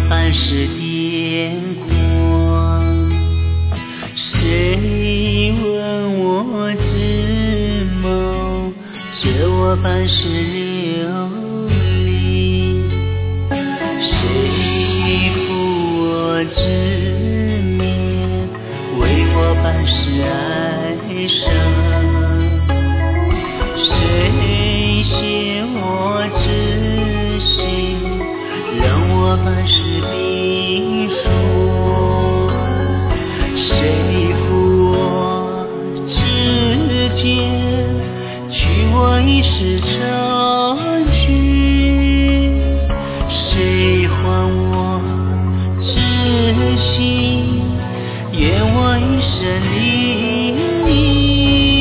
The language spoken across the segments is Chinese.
凡事癫狂。谁问我之谋，这我凡事流离。谁负我之面，为我凡事哀伤。谁写我之心，让我凡事闭说。谁负我之剑，取我一世成居。谁还我之心，愿我一生淋漓。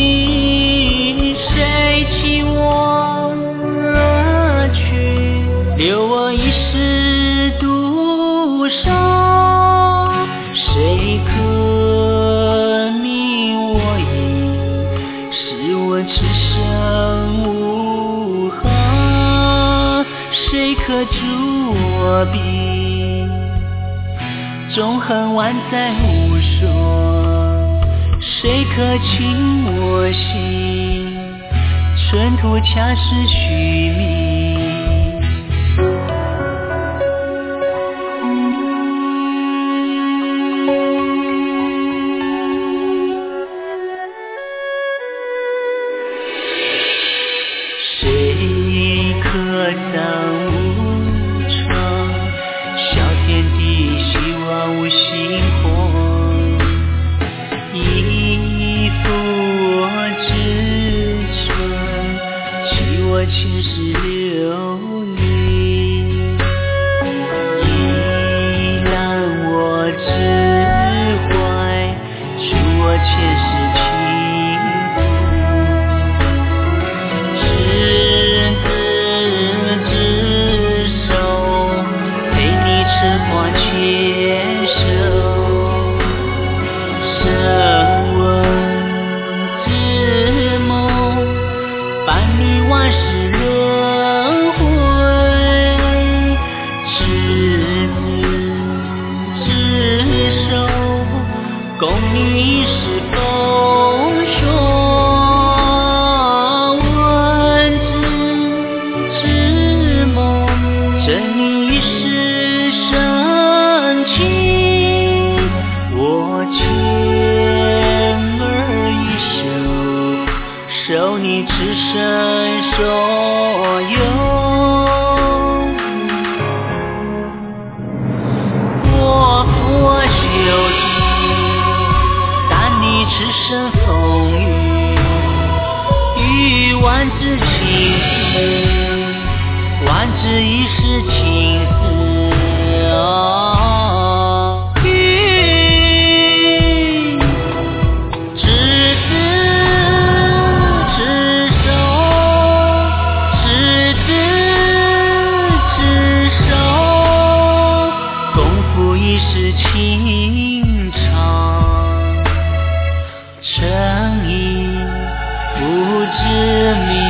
谁弃我而去，留我一世独守。谁可逆我意，使我此生无憾？谁可助我臂，纵横万载无说？谁可倾我心，寸土恰是虚名。谁可赞无常，笑天地希望无星火。依附我之存，弃我前世流离。依揽我之怀，助我前世情负。执子之手，陪你吃花牵手。声闻之梦，伴你万世轮回。执子之手，共你一世风霜。闻子之梦，赠你一世深情。我牵儿一手，守你此生所有。我负我修行，担你此生风雨。与万子情丝，万子一世情丝。一世情长，诚意不知名。